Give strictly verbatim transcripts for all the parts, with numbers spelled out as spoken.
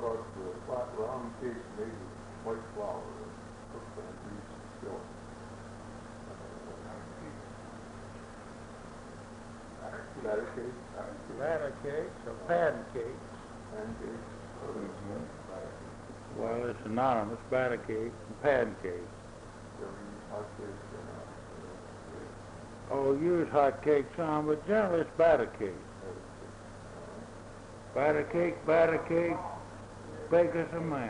about the flat round cake made with white flour and cooked on greased skillet? Batter cake? Batter cakes or pancakes. Pancakes? Mm-hmm. Well, it's anonymous, batter cake and pancakes. You ever eat hot cakes or not? Oh, use hot cake some, but generally it's batter cake. Batter cake, batter cake, baker's a man.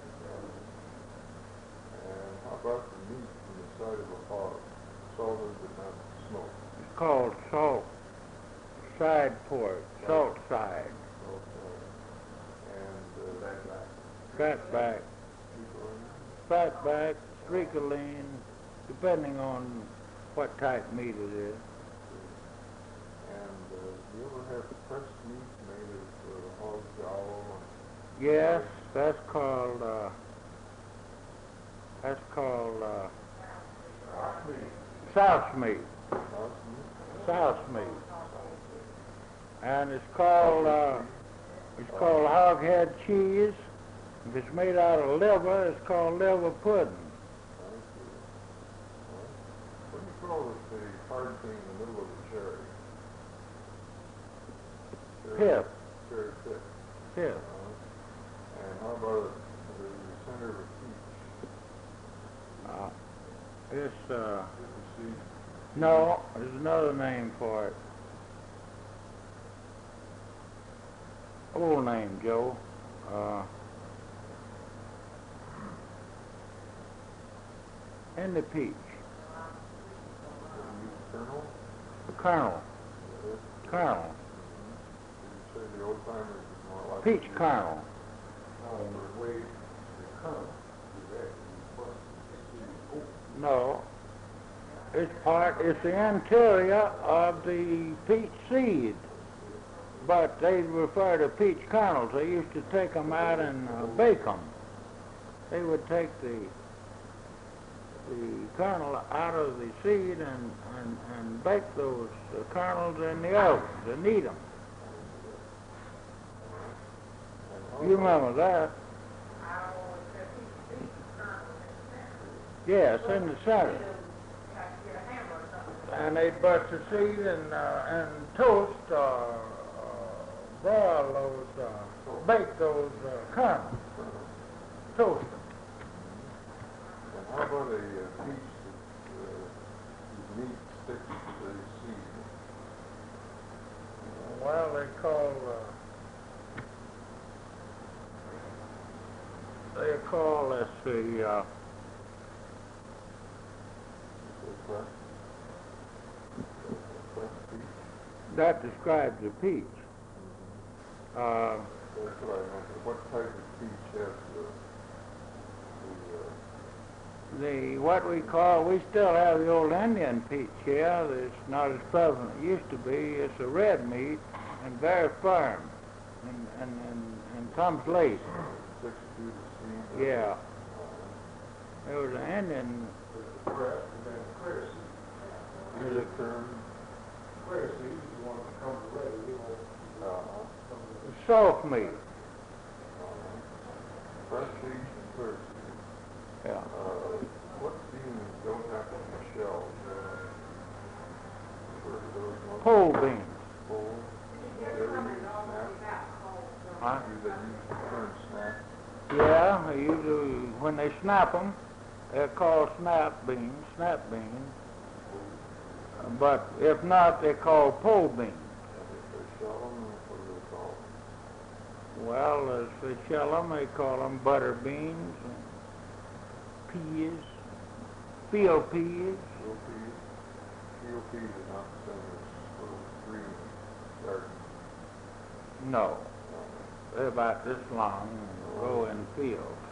And how about the meat from the side of a hog, salted but not smoked? It's called salt side pork, salt side. Salt side. And uh, Fatback, fatback, streakoline, depending on what type meat it is. And uh, do you ever have pressed meat made of uh, hog jowl? Yes, that's called, uh, that's called, uh, souse meat. Souse meat? Souse meat. And it's called, uh, it's called hoghead cheese. If it's made out of liver, it's called liver pudding. What do you call it, the hard thing in the middle of the cherry? Pith. Cherry pith. Pith. Uh, and how about it, the center of a peach? Uh, it's, uh, See? no, there's another name for it. Old name, Joe. Uh, in the peach. Kernel? The kernel. Yes. Kernel. Mm-hmm. Did you say the old timers is more like Peach kernel. No, the way the kernel is actually No. It's part, it's the interior of the peach seed. But they refer to peach kernels. They used to take them out and uh, bake them. They would take the the kernel out of the seed and, and, and bake those uh, kernels in the oven and eat them. You remember that? Yes, in the center. And they'd bust the seed and, uh, and toast or uh, broil those, uh, bake those uh, kernels, toast them. And how about a uh, peach that uh, whose meat sticks to the seed? Well, they call, uh, they call, let's see, uh, Pressed? Pressed peach? that describes the peach. Mm-hmm. Uh, That's what I wonder. What type of peach has the, the uh, the, what we call, we still have the old Indian peach here. It's not as prevalent as it used to be. It's a red meat and very firm and, and, and, and comes late. six feet of seed? Yeah. There was an Indian. Pressed and then clear seed. Is it term? Clear seed is the one that comes ready. Uh-huh. Soft meat. Uh-huh. Fresh seed and clear seed. Yeah. Uh, what beans don't have any shells? Uh, where do those ones? Pole beans. Pole? They ever use snap? Huh? Do they use the term snap? Yeah, they usually, when they snap them, they're called snap beans, snap beans. But if not, they're called pole beans. And if they shell them, what do they call them? Well, as they shell them, they call them butter beans, and peas, field peas. Field peas? Field peas are not the same as little green garden. No, they're about this long and grow in fields.